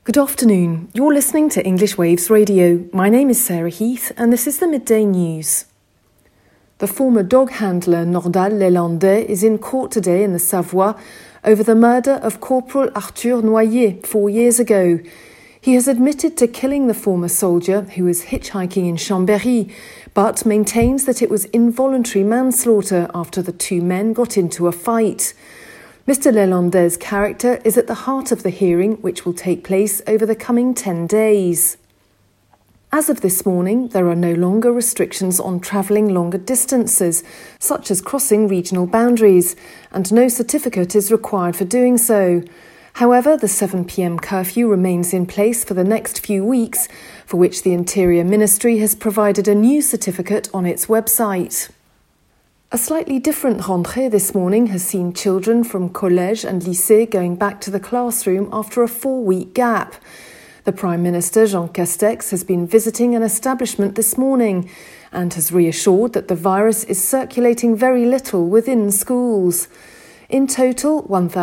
Good afternoon. You're listening to English Waves Radio. My name is Sarah Heath and this is the Midday News. The former dog handler Nordal Lelandais is in court today in the Savoie over the murder of Corporal Arthur Noyer 4 years ago. He has admitted to killing the former soldier who was hitchhiking in Chambéry, but maintains that it was involuntary manslaughter after the two men got into a fight. Mr. Lelandais' character is at the heart of the hearing, which will take place over the coming 10 days. As of this morning, there are no longer restrictions on travelling longer distances, such as crossing regional boundaries, and no certificate is required for doing so. However, the 7 p.m. curfew remains in place for the next few weeks, for which the Interior Ministry has provided a new certificate on its website. A slightly different rentrée this morning has seen children from collège and lycée going back to the classroom after a 4-week gap. The Prime Minister, Jean Castex, has been visiting an establishment this morning and has reassured that the virus is circulating very little within schools. In total,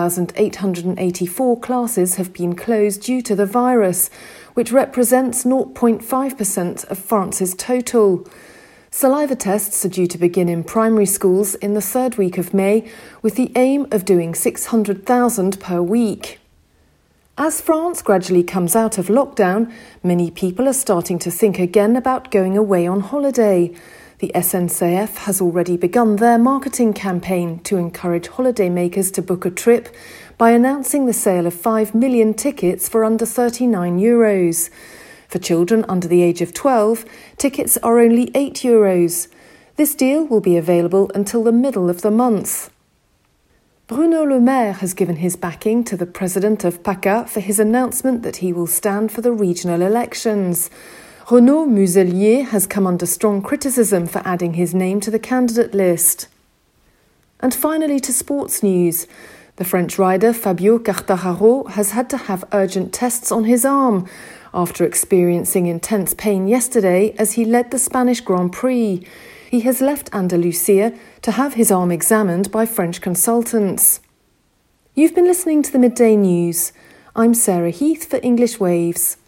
1,884 classes have been closed due to the virus, which represents 0.5% of France's total. Saliva tests are due to begin in primary schools in the 3rd week of May, with the aim of doing 600,000 per week. As France gradually comes out of lockdown, many people are starting to think again about going away on holiday. The SNCF has already begun their marketing campaign to encourage holidaymakers to book a trip by announcing the sale of 5 million tickets for under €39. For children under the age of 12, tickets are only €8. This deal will be available until the middle of the month. Bruno Le Maire has given his backing to the president of PACA for his announcement that he will stand for the regional elections. Renaud Muselier has come under strong criticism for adding his name to the candidate list. And finally to sports news. The French rider Fabio Quartararo has had to have urgent tests on his arm after experiencing intense pain yesterday as he led the Spanish Grand Prix. He has left Andalusia to have his arm examined by French consultants. You've been listening to the Midday News. I'm Sarah Heath for English Waves.